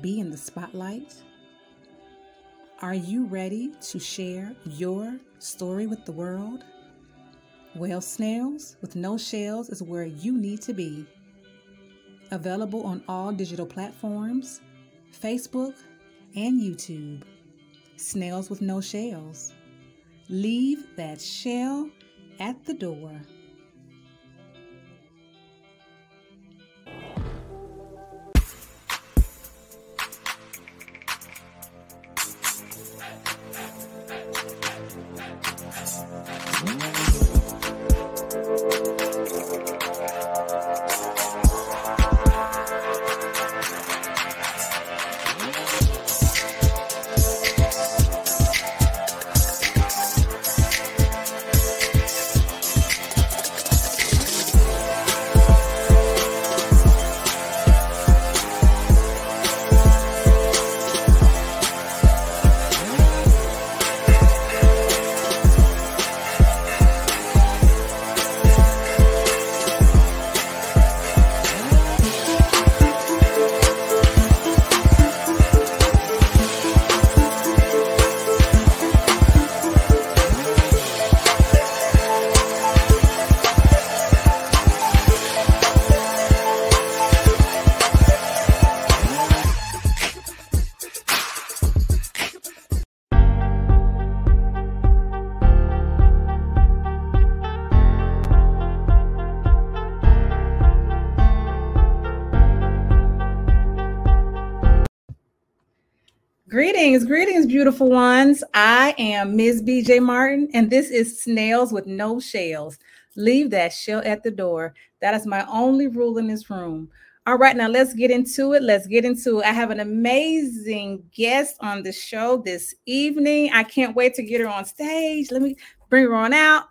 be in the spotlight? Are you ready to share your story with the world? Well, Snails with No Shells is where you need to be. Available on all digital platforms, Facebook, and YouTube. Snails with No Shells. Leave that shell at the door. Greetings, beautiful ones. I am Ms. BJ Martin, and this is Snails with No Shells. Leave that shell at the door. That is my only rule in this room. All right, now let's get into it. I have an amazing guest on the show this evening. I can't wait to get her on stage. Let me bring her on out.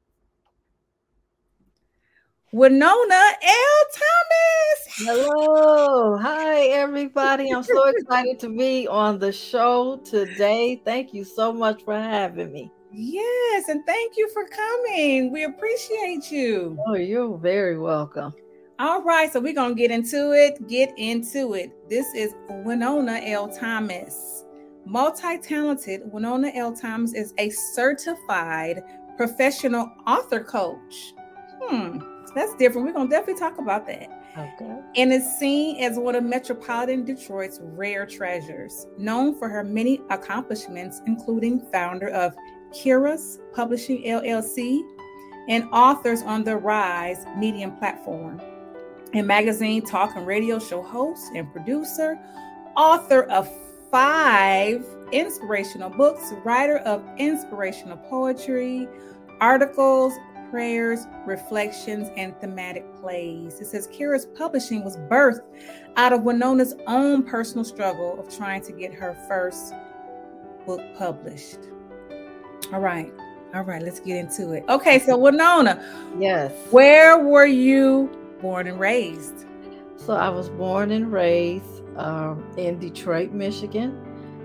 Winona L. Thomas. Hello. Hi, everybody. I'm so excited to be on the show today. Thank you so much for having me. Yes, and thank you for coming. We appreciate you. Oh, you're very welcome. All right, so we're going to get into it. This is Winona L. Thomas. Multi-talented, Winona L. Thomas is a certified professional author coach. That's different. We're going to definitely talk about that. Okay. And is seen as one of Metropolitan Detroit's rare treasures, known for her many accomplishments, including founder of Kira's Publishing LLC and Authors on the Rise Medium platform, a magazine, talk, and radio show host and producer, author of 5 inspirational books, writer of inspirational poetry, articles, prayers, reflections, and thematic plays. It says Kira's Publishing was birthed out of Winona's own personal struggle of trying to get her first book published. All right, let's get into it. Okay, so Winona. Yes. Where were you born and raised? So I was born and raised in Detroit, Michigan.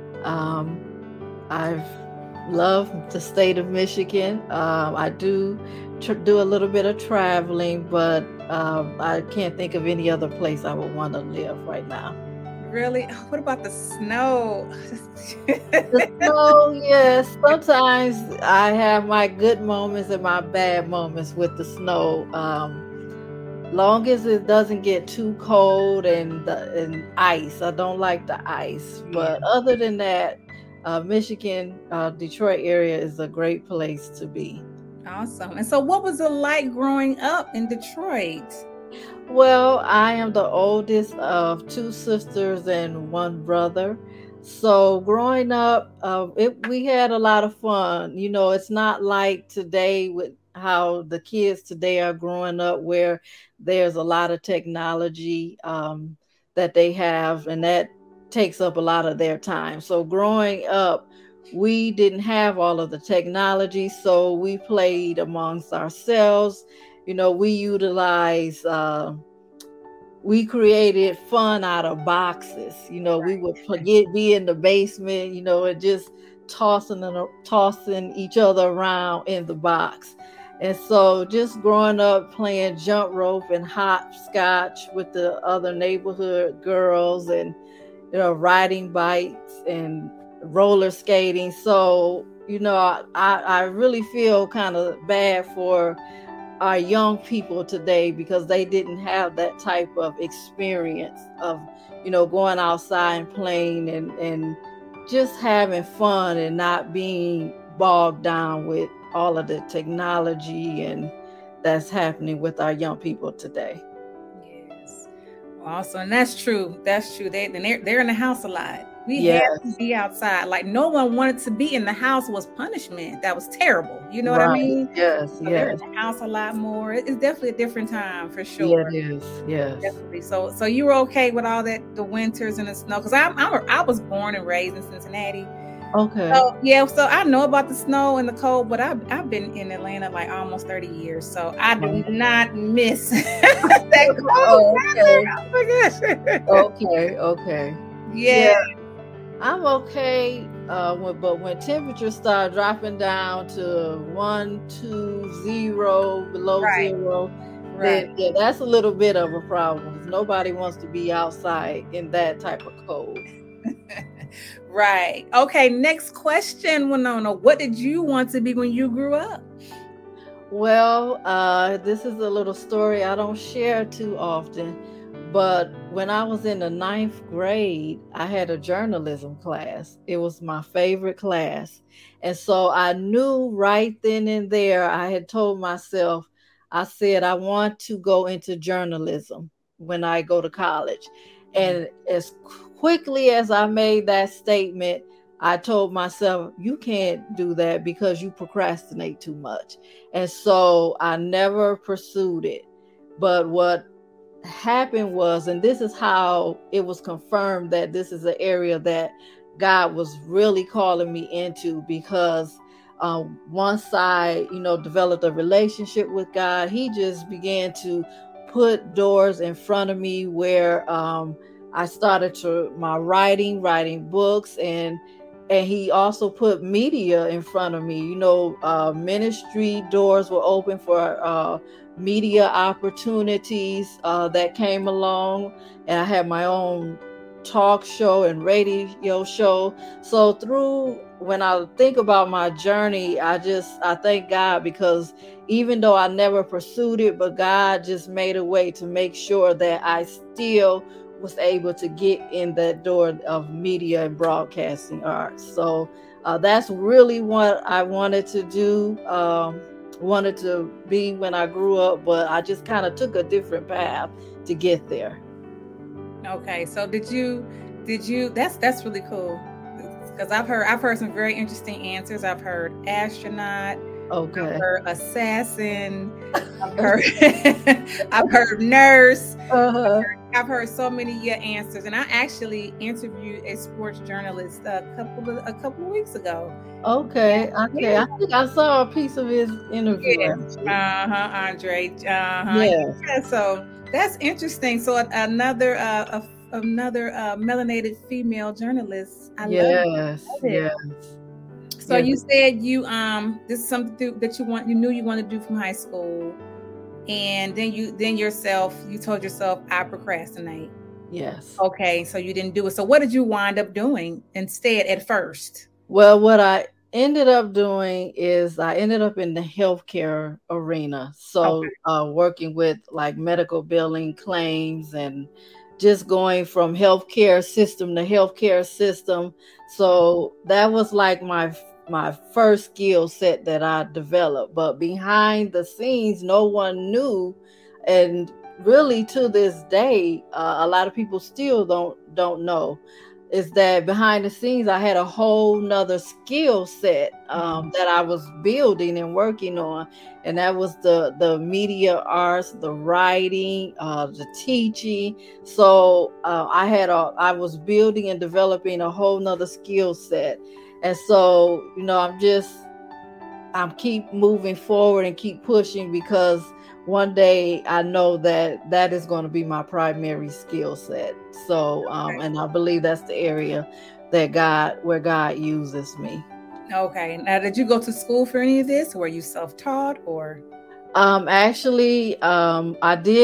I've loved the state of Michigan. I do a little bit of traveling, but I can't think of any other place I would want to live right now. Really? What about the snow? The snow, yes. Sometimes I have my good moments and my bad moments with the snow. Long as it doesn't get too cold and ice. I don't like the ice. But other than that, Michigan, Detroit area is a great place to be. Awesome. And so what was it like growing up in Detroit? Well, I am the oldest of 2 sisters and 1 brother. So growing up, we had a lot of fun. You know, it's not like today with how the kids today are growing up, where there's a lot of technology that they have, and that takes up a lot of their time. So growing up, we didn't have all of the technology, so we played amongst ourselves. You know, we created fun out of boxes. You know, we would be in the basement, you know, and just tossing each other around in the box. And so just growing up playing jump rope and hopscotch with the other neighborhood girls, and riding bikes and roller skating. So, I really feel kind of bad for our young people today because they didn't have that type of experience of, going outside and playing and just having fun and not being bogged down with all of the technology and that's happening with our young people today. Yes. Awesome. And that's true. That's true. They're in the house a lot. We had to be outside. Like no one wanted to be in the house was punishment. That was terrible. You know what I mean? Yes, so they're in the house a lot more. It's definitely a different time for sure. Yeah, it is. Yes. Definitely. So you were okay with all that, the winters and the snow? Because I was born and raised in Cincinnati. Okay. So I know about the snow and the cold, but I've been in Atlanta like almost 30 years, so I do not miss that cold. Okay. Oh my gosh. Okay. Yeah. I'm okay, but when temperatures start dropping down to 1, 2, 0, below zero, then that's a little bit of a problem. Nobody wants to be outside in that type of cold. Right. Okay, next question, Winona. What did you want to be when you grew up? Well, this is a little story I don't share too often. But when I was in the 9th grade, I had a journalism class. It was my favorite class. And so I knew right then and there, I had told myself, I said, I want to go into journalism when I go to college. And as quickly as I made that statement, I told myself, you can't do that because you procrastinate too much. And so I never pursued it. But what happened was, and this is how it was confirmed that this is an area that God was really calling me into, because once I, developed a relationship with God, he just began to put doors in front of me where I started my writing books, and he also put media in front of me. Ministry doors were open for media opportunities that came along, and I had my own talk show and radio show. So when I think about my journey, I thank God, because even though I never pursued it, but God just made a way to make sure that I still was able to get in that door of media and broadcasting arts. So that's really what I wanted to do. Wanted to be when I grew up, but I just kind of took a different path to get there. Okay, so did you that's really cool, because I've heard some very interesting answers. I've heard astronaut, okay, I've heard assassin, I've heard nurse, I've heard so many answers, and I actually interviewed a sports journalist a couple of weeks ago. Okay. I think I saw a piece of his interview. Yes. Andre. Yeah. So that's interesting. So another melanated female journalist. I love it. So you said this is something that you knew you wanted to do from high school, and then you told yourself, I procrastinate. Yes. Okay. So you didn't do it. So what did you wind up doing instead at first? Well, what I ended up doing is I ended up in the healthcare arena. So working with like medical billing claims and just going from healthcare system to healthcare system. So that was like my first skill set that I developed. But behind the scenes, no one knew. And really to this day, a lot of people still don't know, is that behind the scenes, I had a whole nother skill set that I was building and working on. And that was the media arts, the writing, the teaching. So I was building and developing a whole nother skill set. And so, I'm keep moving forward and keep pushing, because one day I know that is going to be my primary skill set. So, and I believe that's the area where God uses me. Okay. Now, did you go to school for any of this? Were you self-taught or? Actually, I did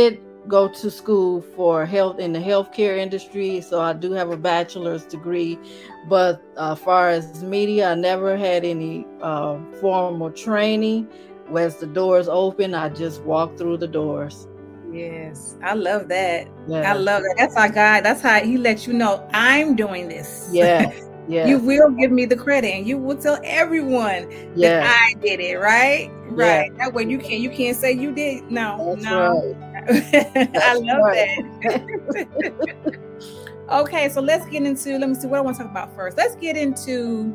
go to school for health in the healthcare industry, so I do have a bachelor's degree. But as far as media, I never had any formal training. As the doors open, I just walk through the doors. Yes, I love that. Yeah. I love that. That's our God. That's how he lets you know I'm doing this. Yeah. Yeah. You will give me the credit, and you will tell everyone that I did it, right? Right. That way you can't say you did. No. That's no. Right. I love that. Okay, so let me see what I want to talk about first. Let's get into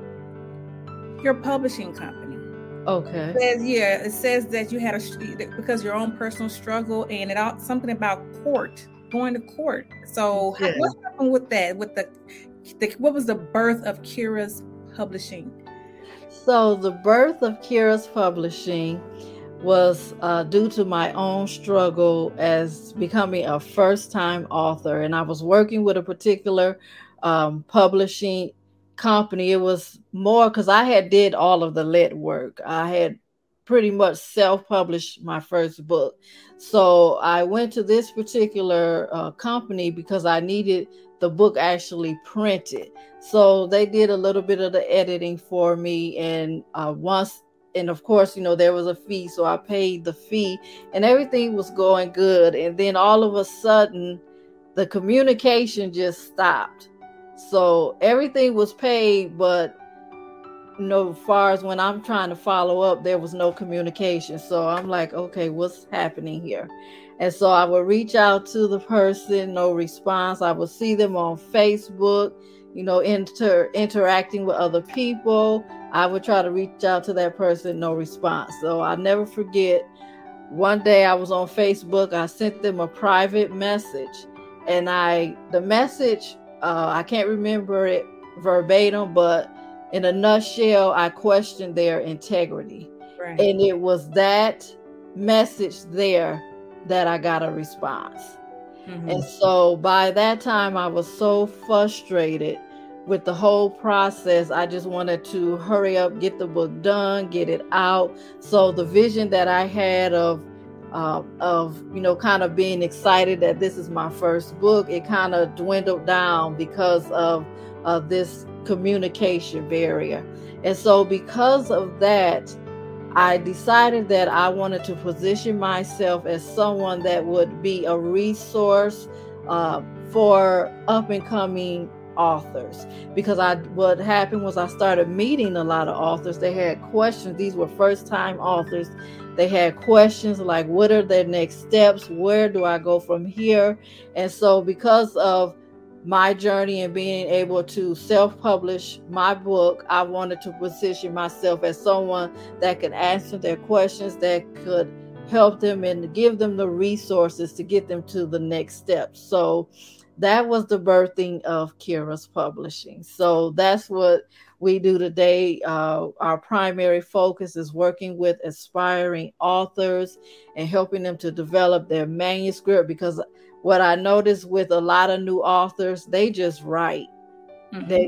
your publishing company. Okay. It says that you had because your own personal struggle, and something about going to court. So what happened with that? With what was the birth of Kira's Publishing? So the birth of Kira's Publishing was due to my own struggle as becoming a first-time author, and I was working with a particular publishing company. It was more because I had did all of the lead work. I had pretty much self-published my first book. So I went to this particular company because I needed the book actually printed. So they did a little bit of the editing for me. And of course, there was a fee. So I paid the fee and everything was going good. And then all of a sudden, the communication just stopped. So everything was paid, but as far as when I'm trying to follow up, there was no communication. So I'm like, okay, what's happening here? And so I would reach out to the person, no response. I would see them on Facebook, interacting with other people. I would try to reach out to that person, no response. So I never forget, one day I was on Facebook, I sent them a private message, and the message, I can't remember it verbatim, but in a nutshell, I questioned their integrity. Right. And it was that message there that I got a response. Mm-hmm. And so by that time, I was so frustrated with the whole process. I just wanted to hurry up, get the book done, get it out. So the vision that I had of kind of being excited that this is my first book, it kind of dwindled down because of this communication barrier. And so because of that, I decided that I wanted to position myself as someone that would be a resource for up and coming authors. Because what happened was I started meeting a lot of authors. They had questions. These were first time authors. They had questions like, what are their next steps? Where do I go from here? And so because of my journey and being able to self-publish my book, I wanted to position myself as someone that could answer their questions, that could help them and give them the resources to get them to the next step. So that was the birthing of Kira's Publishing. So that's what we do today. Our primary focus is working with aspiring authors and helping them to develop their manuscript, because what I noticed with a lot of new authors, they just write. Mm-hmm. They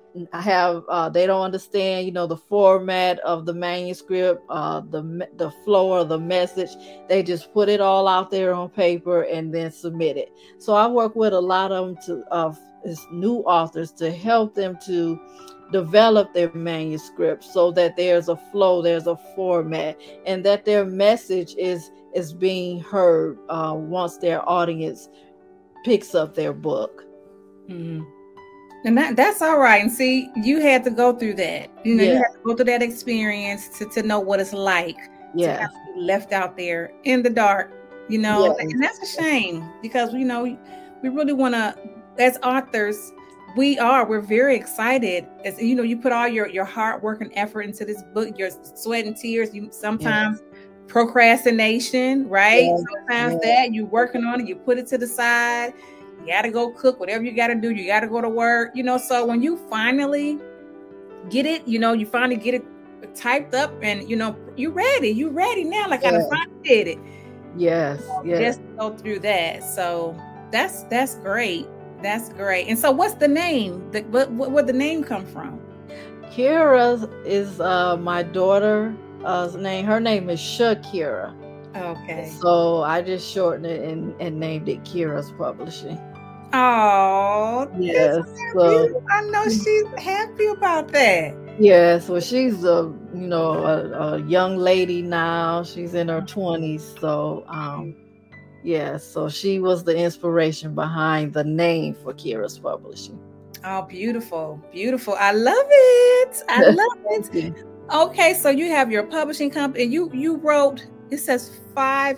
don't understand, the format of the manuscript, the flow of the message. They just put it all out there on paper and then submit it. So I work with a lot of them new authors to help them to develop their manuscript so that there's a flow, there's a format, and that their message is being heard once their audience picks up their book. Mm-hmm. And that's all right. And see, you had to go through that. You had to go through that experience to know what it's like to have to be left out there in the dark, And that's a shame, because, we really want to, as authors, we're very excited. As you put all your hard work and effort into this book, your sweat and tears, you sometimes procrastination, right? Sometimes that you're working on it, you put it to the side. You got to go cook, whatever you got to do. You got to go to work, so when you finally get it, you finally get it typed up and, you're ready now. Like I finally did it. Yes. Just go through that. So that's great. That's great. And so what's the name? Where the name come from? Kira is my daughter's name. Her name is Shakira. Okay. So I just shortened it and named it Kira's Publishing. Oh, yes. So I know she's happy about that. Yes, well, she's a young lady now. She's in her 20s, so so she was the inspiration behind the name for Kira's Publishing. Oh, beautiful, beautiful! I love it. I love it. Okay, so you have your publishing company. You wrote. It says five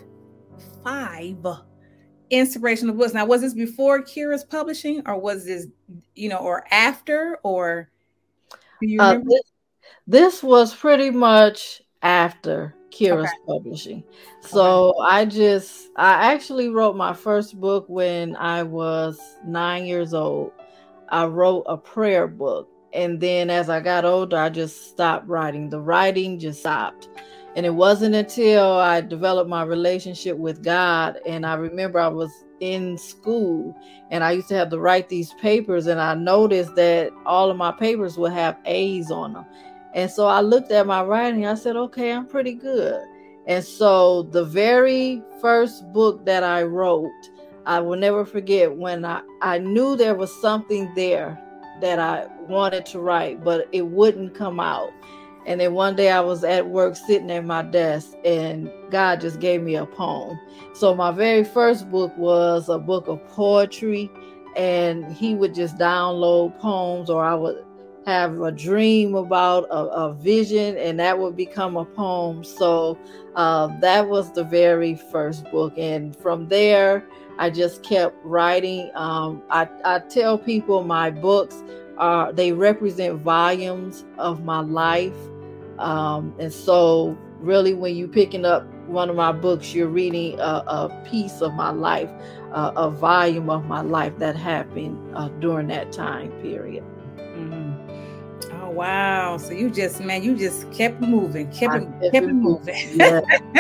inspirational books. Now, was this before Kira's Publishing, or was this, or after, or do you remember? This was pretty much after Kira's Publishing. So I actually wrote my first book when I was 9 years old. I wrote a prayer book. And then as I got older, I just stopped writing. The writing just stopped. And it wasn't until I developed my relationship with God. And I remember I was in school and I used to have to write these papers. And I noticed that all of my papers would have A's on them. And so I looked at my writing. I said, okay, I'm pretty good. And so the very first book that I wrote, I will never forget when I knew there was something there that I wanted to write, but it wouldn't come out. And then one day I was at work sitting at my desk and God just gave me a poem. So my very first book was a book of poetry, and he would just download poems, or I would have a dream about a vision and that would become a poem. So that was the very first book. And from there, I just kept writing. I tell people my books they represent volumes of my life. And so really when you're picking up one of my books, you're reading a piece of my life, a volume of my life that happened during that time period. Mm-hmm. Oh, wow. So you just kept moving, kept it moving. Yeah.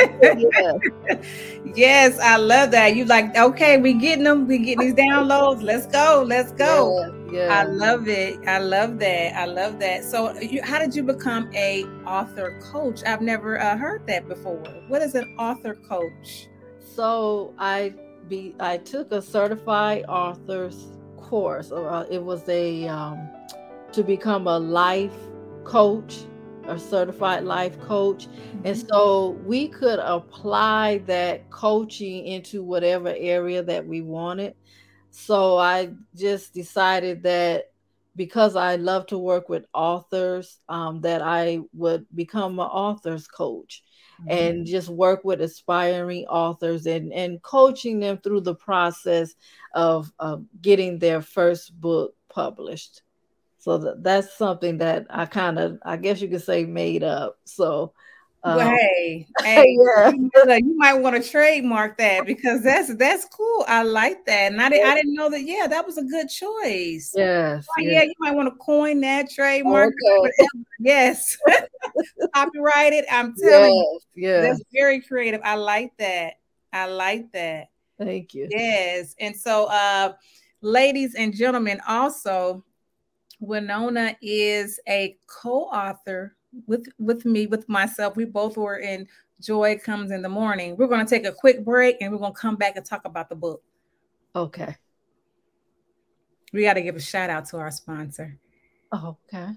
Yes, I love that. You like, okay, we getting these downloads. Let's go. Yeah. I love it. I love that. So how did you become a author coach? I've never heard that before. What is an author coach? So I took a certified author's course. It was to become a life coach, a certified life coach. Mm-hmm. And so we could apply that coaching into whatever area that we wanted. So I just decided that because I love to work with authors, that I would become an author's coach. Mm-hmm. And just work with aspiring authors and coaching them through the process of getting their first book published. So that's something that I guess you could say, made up. So, hey, yeah. You might want to trademark that because that's cool. I like that, and I didn't know that. Yeah, that was a good choice. Yes. Yeah, you might want to coin that, trademark. Okay. Yes, copyright it. I'm telling you, that's very creative. I like that. Thank you. Yes, and so, ladies and gentlemen, also, Winona is a co-author with me, with myself. We both were in Joy Comes in the Morning. We're going to take a quick break and we're going to come back and talk about the book. Okay. We got to give a shout out to our sponsor. Oh, okay.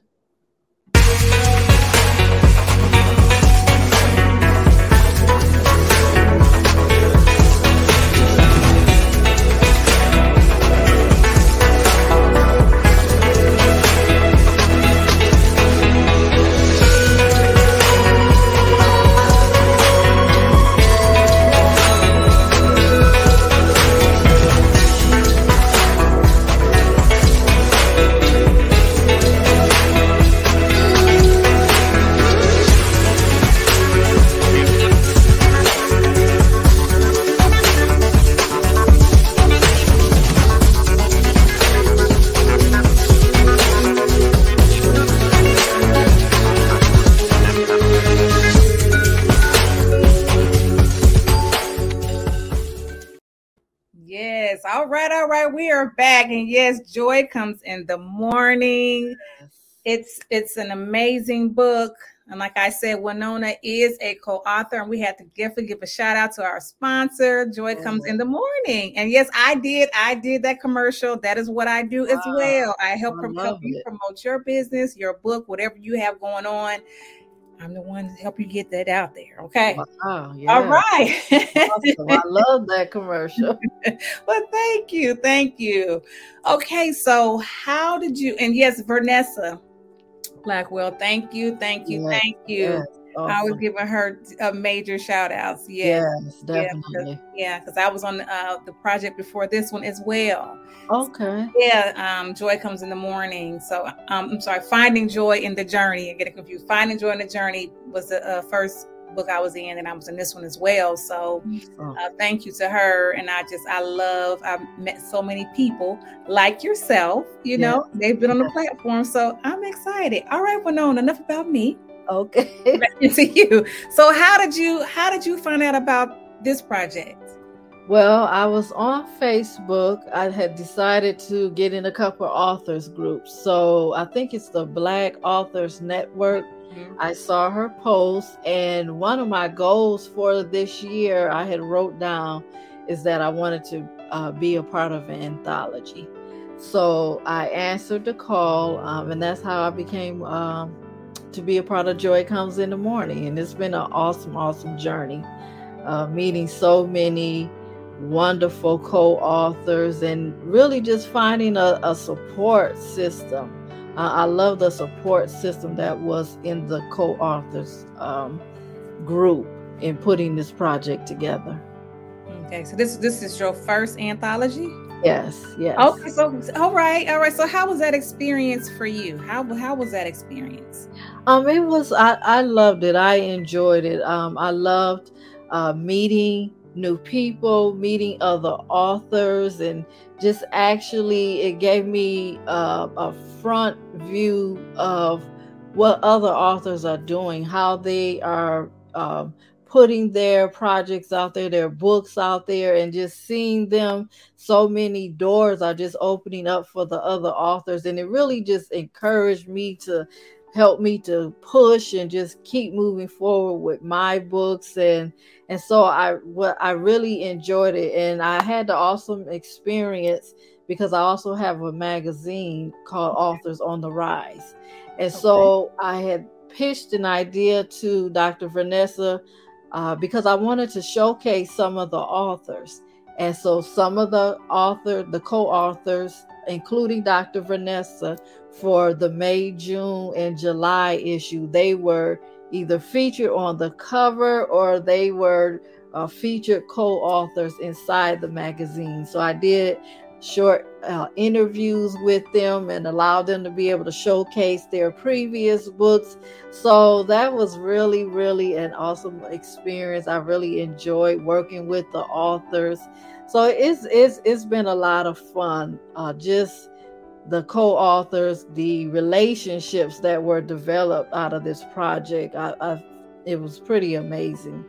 All right. We are back. And yes, Joy Comes in the Morning. It's an amazing book. And like I said, Winona is a co-author, and we had to definitely give a shout out to our sponsor, Joy Comes in the Morning. And yes, I did that commercial. That is what I do as well. I help you promote your business, your book, whatever you have going on. I'm the one to help you get that out there. Okay. Wow, yeah. All right. Awesome. I love that commercial. Well, thank you. Thank you. Okay. So how did you, and yes, Vanessa Blackwell, thank you. Thank you. Yes, thank you. Yes, awesome. I was giving her a major shout outs. Yes, definitely. Because I was on the project before this one as well. Okay. Yeah. Joy Comes in the Morning. So I'm sorry, Finding Joy in the Journey. I'm getting confused. Finding Joy in the Journey was the first book I was in, and I was in this one as well. So thank you to her. And I've met so many people like yourself, you know, they've been on the platform. So I'm excited. All right, Winona, enough about me. Okay. Back to you. So how did you find out about this project? Well, I was on Facebook. I had decided to get in a couple of authors groups. So I think it's the Black Authors Network. I saw her post, and one of my goals for this year I had wrote down is that I wanted to be a part of an anthology. So I answered the call, and that's how I became to be a part of Joy Comes in the Morning. And it's been an awesome journey, meeting so many wonderful co-authors and really just finding a support system. I love the support system that was in the co-authors group in putting this project together. Okay, so this is your first anthology? Yes. Okay, so all right. So how was that experience for you? How was that experience? It was. I loved it. I enjoyed it. I loved meeting new people, meeting other authors, and just actually it gave me a front view of what other authors are doing, how they are putting their projects out there, their books out there, and just seeing them. So many doors are just opening up for the other authors, and it really just encouraged me to help me to push and just keep moving forward with my books. And so I really enjoyed it. And I had the awesome experience because I also have a magazine called Authors on the Rise. And so I had pitched an idea to Dr. Vanessa because I wanted to showcase some of the authors. And so some of the co-authors, including Dr. Vanessa, for the May, June, and July issue, they were either featured on the cover or they were featured co-authors inside the magazine. So I did short interviews with them and allowed them to be able to showcase their previous books. So that was really, really an awesome experience. I really enjoyed working with the authors. So it's been a lot of fun. Just the co-authors, the relationships that were developed out of this project. It was pretty amazing.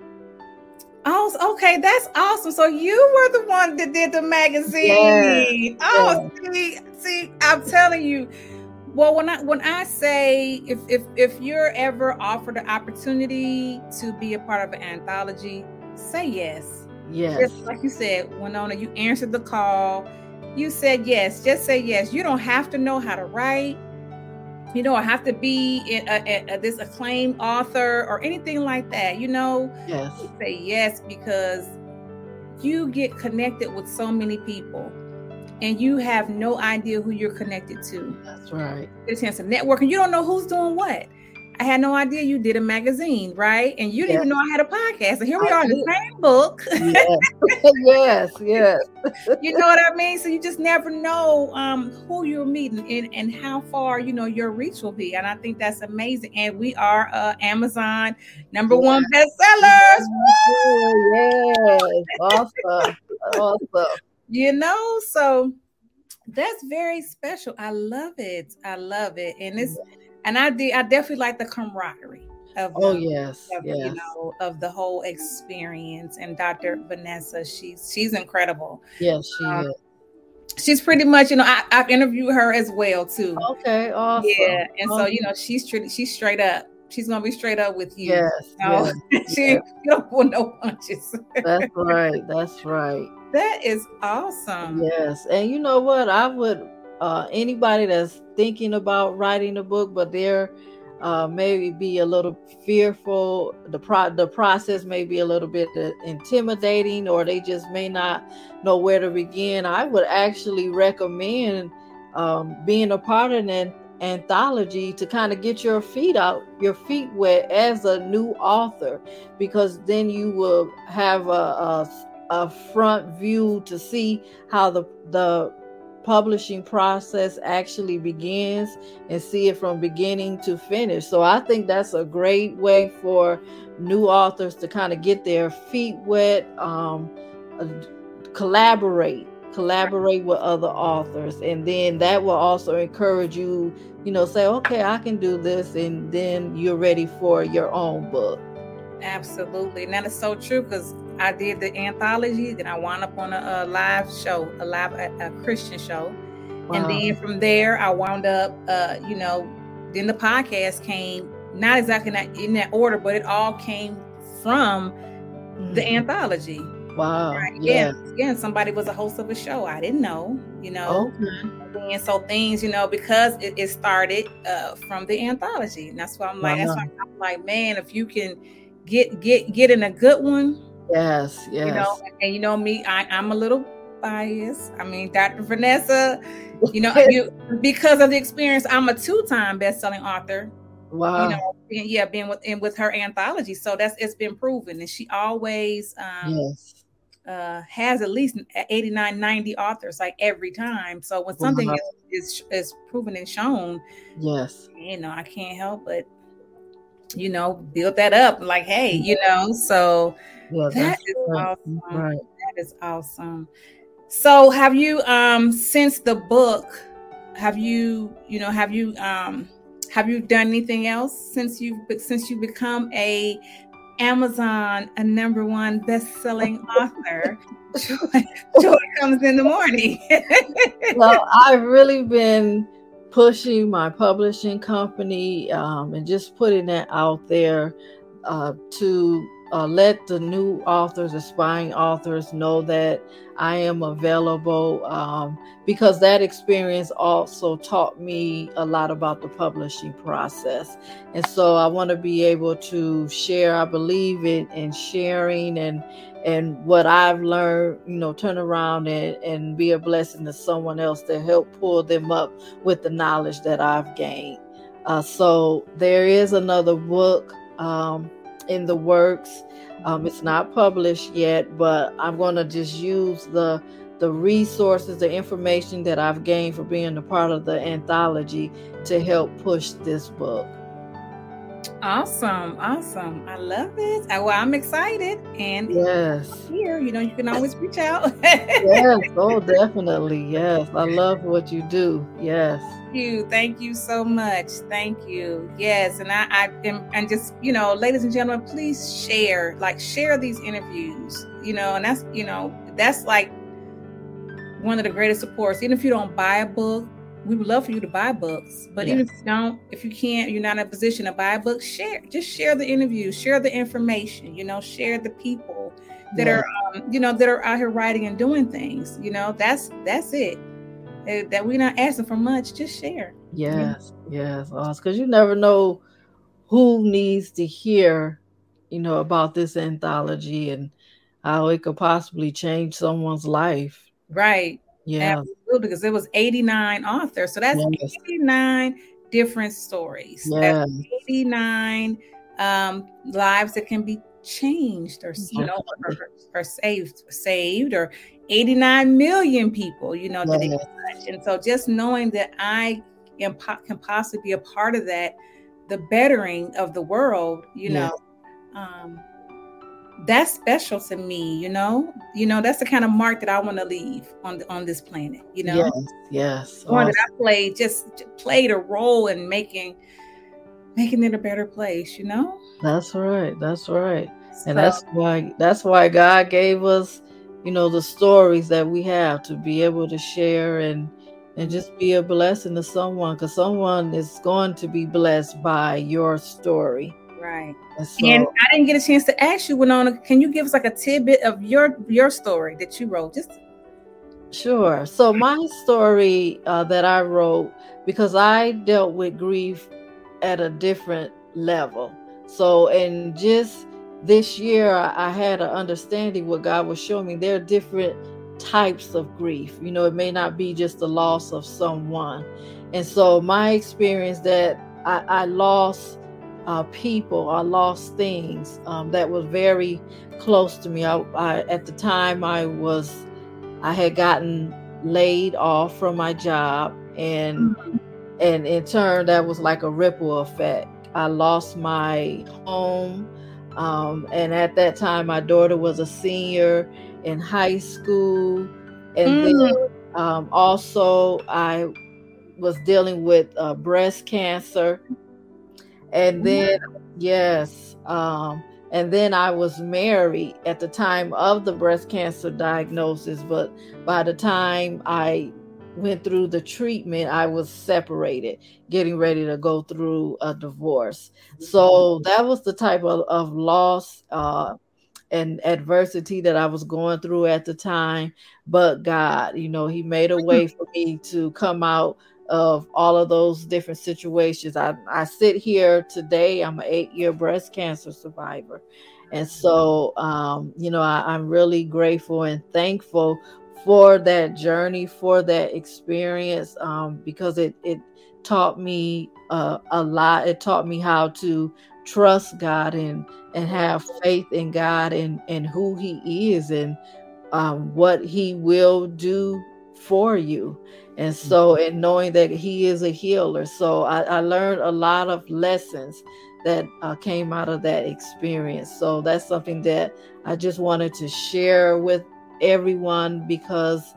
Oh, okay, that's awesome. So you were the one that did the magazine. See, I'm telling you. Well, when I say if you're ever offered the opportunity to be a part of an anthology, say yes. Yes. Just like you said, Winona, you answered the call. You said yes. Just say yes. You don't have to know how to write. You don't have to be this acclaimed author or anything like that. Yes. You say yes because you get connected with so many people, and you have no idea who you're connected to. That's right. Get a chance to network, and you don't know who's doing what. I had no idea you did a magazine, right? And you didn't even know I had a podcast. And here we are in the same book. Yes. You know what I mean? So you just never know who you're meeting and how far, your reach will be. And I think that's amazing. And we are Amazon #1 bestsellers. Yes. Awesome. So that's very special. I love it. And I definitely like the camaraderie of of the whole experience. And Dr. Vanessa, she's incredible. Yes, she is. she's pretty much, I've interviewed her as well too. Okay, awesome. Yeah, and awesome. so she's straight up. She's gonna be straight up with you. Yes, You don't pull no punches. That's right. That's right. That is awesome. Yes, and you know what? I would anybody that's thinking about writing a book, but they're maybe be a little fearful. The process may be a little bit intimidating, or they just may not know where to begin. I would actually recommend being a part of an anthology to kind of get your feet wet as a new author, because then you will have a front view to see how the publishing process actually begins, and see it from beginning to finish. So I think that's a great way for new authors to kind of get their feet wet, collaborate with other authors, and then that will also encourage you, say, okay, I can do this, and then you're ready for your own book. Absolutely. And that is so true, because I did the anthology, then I wound up on a live show, a Christian show. Wow. And then from there, I wound up, then the podcast came, not exactly in that order, but it all came from the anthology. Wow. Right? Yeah. Again, somebody was a host of a show. I didn't know, Okay. And so things, because it started from the anthology. And that's why I'm like, I'm like, man, if you can get in a good one. Yes. And me, I'm a little biased. I mean, Dr. Vanessa, because of the experience, I'm a 2-time best-selling author. Wow. Being with her anthology. So it's been proven. And she always has at least 89, 90 authors, like every time. So when something is proven and shown, yes, I can't help but build that up. Like, hey, so that is awesome. Right. That is awesome. So have you since the book, have you done anything else since you've become a Amazon #1 best-selling author? Joy comes in the morning. Well, I've really been pushing my publishing company and just putting that out there to let the new authors, aspiring authors, know that I am available, because that experience also taught me a lot about the publishing process. And so I want to be able to share. I believe in sharing and what I've learned, turn around and be a blessing to someone else to help pull them up with the knowledge that I've gained. So there is another book in the works. It's not published yet, but I'm going to just use the resources, the information that I've gained for being a part of the anthology to help push this book. Awesome. I love it. Well, I'm excited. And yes, here, you can always reach out. Yes. Oh, definitely. Yes. I love what you do. Yes. Thank you so much. Thank you. Yes. And I am just, ladies and gentlemen, please share these interviews, and that's like one of the greatest supports. Even if you don't buy a book, we would love for you to buy books, but even if you can't, you're not in a position to buy a book, share the interviews, share the information, share the people that are, that are out here writing and doing things, that's it. That we're not asking for much, just share. Yes. Because you never know who needs to hear, about this anthology and how it could possibly change someone's life. Right. Yeah. Absolutely, because it was 89 authors. So that's 89 different stories. Yes. That's 89 lives that can be changed or or saved, or 89 million people, that they can touch. And so just knowing that I can possibly be a part of that, the bettering of the world, that's special to me, that's the kind of mark that I want to leave on this planet, Yes. One that I played a role in making it a better place, That's right. And that's why God gave us the stories that we have to be able to share and just be a blessing to someone, because someone is going to be blessed by your story. Right. And I didn't get a chance to ask you, Winona, can you give us like a tidbit of your story that you wrote? Sure. So my story that I wrote, because I dealt with grief at a different level. So, and just this year, I had an understanding what God was showing me. There are different types of grief. It may not be just the loss of someone. And so my experience that I lost people, I lost things that was very close to me. I at the time I had gotten laid off from my job, and in turn that was like a ripple effect. I lost my home, and at that time my daughter was a senior in high school, and then also I was dealing with breast cancer, and then and then I was married at the time of the breast cancer diagnosis, but by the time I went through the treatment, I was separated, getting ready to go through a divorce. So that was the type of loss and adversity that I was going through at the time. But God, He made a way for me to come out of all of those different situations. I sit here today. I'm an 8-year breast cancer survivor. And so, I'm really grateful and thankful for that journey, for that experience, because it taught me a lot. It taught me how to trust God and have faith in God and who He is, and what He will do for you. And so, and knowing that He is a healer. So I learned a lot of lessons that came out of that experience. So that's something that I just wanted to share with everyone, because,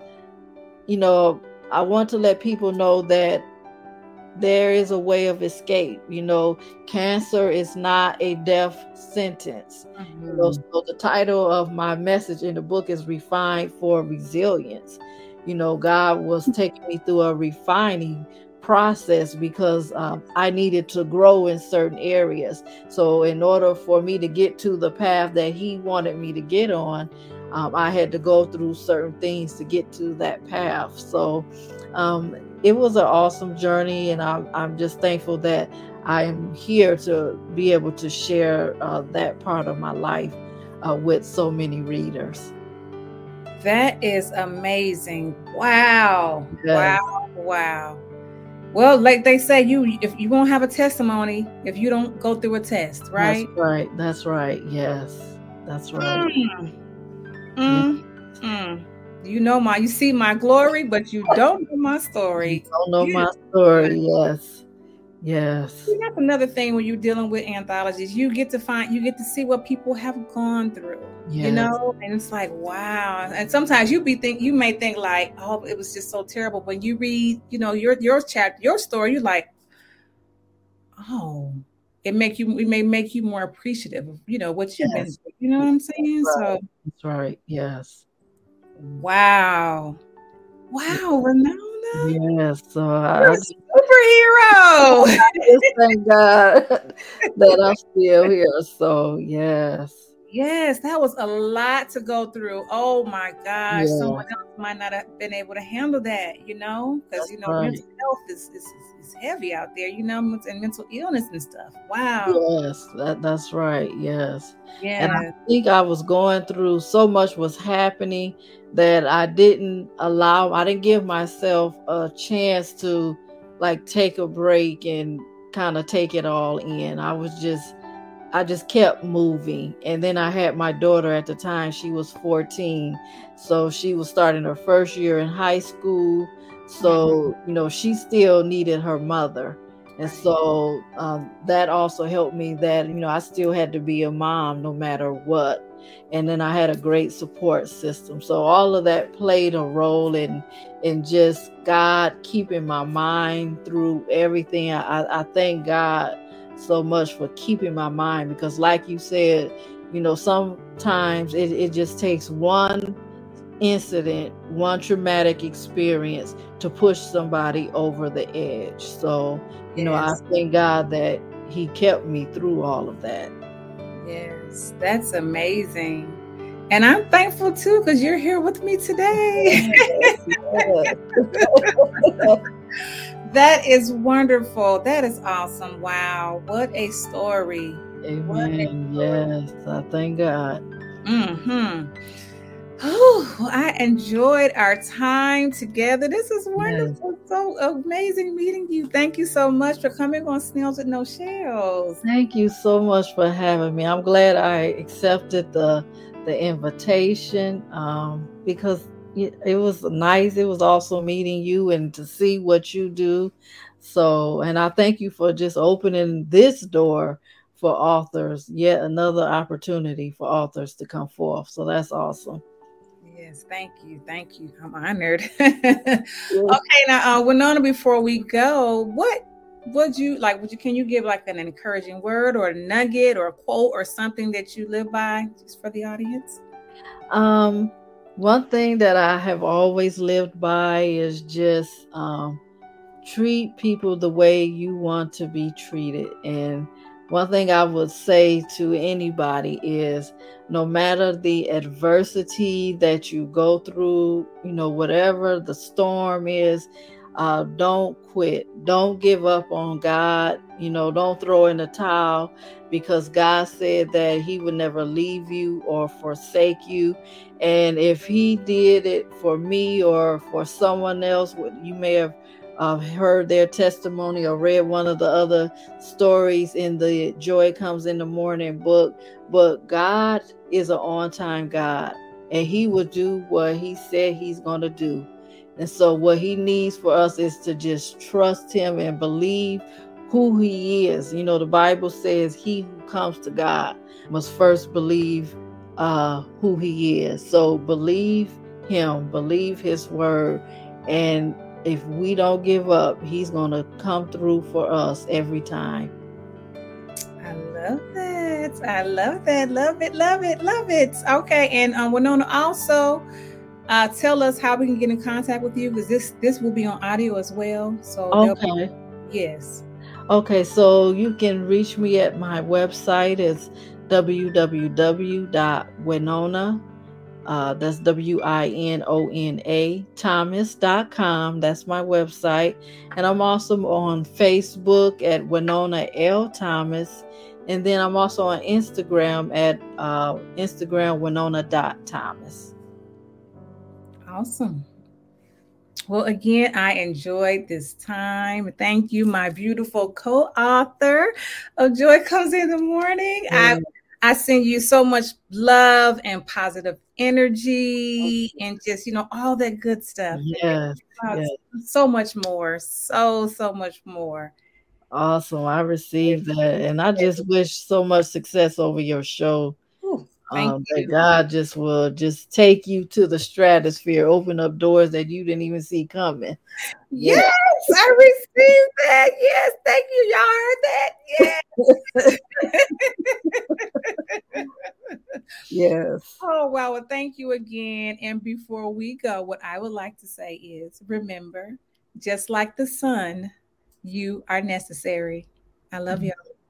I want to let people know that there is a way of escape. Cancer is not a death sentence. So the title of my message in the book is Refined for Resilience. God was taking me through a refining process, because I needed to grow in certain areas. So in order for me to get to the path that He wanted me to get on, I had to go through certain things to get to that path. So it was an awesome journey, and I'm just thankful that I am here to be able to share that part of my life with so many readers. That is amazing. Wow. Yes. Wow. Well, like they say, if you won't have a testimony if you don't go through a test, right? That's right. Yes. That's right. You see my glory, but you don't know my story. You don't know my story. Yes. That's another thing when you're dealing with anthologies. You get to see what people have gone through. And it's like, wow. And sometimes you may think like, oh, it was just so terrible. When you read, your chapter, your story, you're like, oh, it may make you more appreciative of, what you've been through. You know what I'm saying? Right. So that's right. Yes. Wow, Winona. Yes, so you're a superhero. Thank God that I'm still here. So yes, that was a lot to go through. Oh my gosh, someone else might not have been able to handle that, because mental health is heavy out there, and mental illness and stuff. Wow. Yes, that's right. Yes. Yeah. And I think I was going through, so much was happening that I didn't give myself a chance to like take a break and kind of take it all in. I just kept moving. And then I had my daughter at the time. She was 14. So she was starting her first year in high school. So, she still needed her mother. And so that also helped me that, I still had to be a mom no matter what. And then I had a great support system. So all of that played a role in just God keeping my mind through everything. I thank God so much for keeping my mind, because like you said, sometimes it just takes one incident, one traumatic experience to push somebody over the edge. So, I thank God that he kept me through all of that. Yes, that's amazing. And I'm thankful too, because you're here with me today. Yes. That is wonderful. That is awesome. Wow. What a story. Amen. Yes, I thank God. I enjoyed our time together. This is wonderful. Yes. So amazing meeting you. Thank you so much for coming on Snails with No Shells. Thank you so much for having me. I'm glad I accepted the invitation because it was nice. It was also meeting you and to see what you do. So, and I thank you for just opening this door for authors, yet another opportunity for authors to come forth. So that's awesome. Yes, thank you. Thank you. I'm honored. Okay, now, Winona, before we go, what would you like? Can you give like an encouraging word or a nugget or a quote or something that you live by just for the audience? One thing that I have always lived by is just treat people the way you want to be treated. And one thing I would say to anybody is no matter the adversity that you go through, whatever the storm is, don't quit. Don't give up on God. Don't throw in the towel, because God said that he would never leave you or forsake you. And if he did it for me or for someone else, you may have heard their testimony or read one of the other stories in the Joy Comes in the Morning book, but God is an on-time God, and he will do what he said he's going to do. And so what he needs for us is to just trust him and believe who he is. The Bible says he who comes to God must first believe who he is. So believe him, believe his word, and if we don't give up, he's going to come through for us every time. I love that. I love that. Love it, love it, love it. Okay. And Winona, also tell us how we can get in contact with you, because this will be on audio as well. So okay. Yes. Okay, so you can reach me at my website. It's www.winona, that's WINONA Thomas.com. That's my website. And I'm also on Facebook at Winona L. Thomas. And then I'm also on Instagram at Instagram Winona.Thomas. Awesome. Well, again, I enjoyed this time. Thank you, my beautiful co-author of Joy Comes in the Morning. I send you so much love and positive energy and just, all that good stuff. Yes. So much more. So much more. Awesome. I received that. And I just wish so much success over your show. Thank you. That God just will just take you to the stratosphere, open up doors that you didn't even see coming. Yes, I received that. Yes, thank you. Y'all heard that? Yes. Yes. Oh, wow. Well, thank you again. And before we go, what I would like to say is, remember, just like the sun, you are necessary. I love y'all.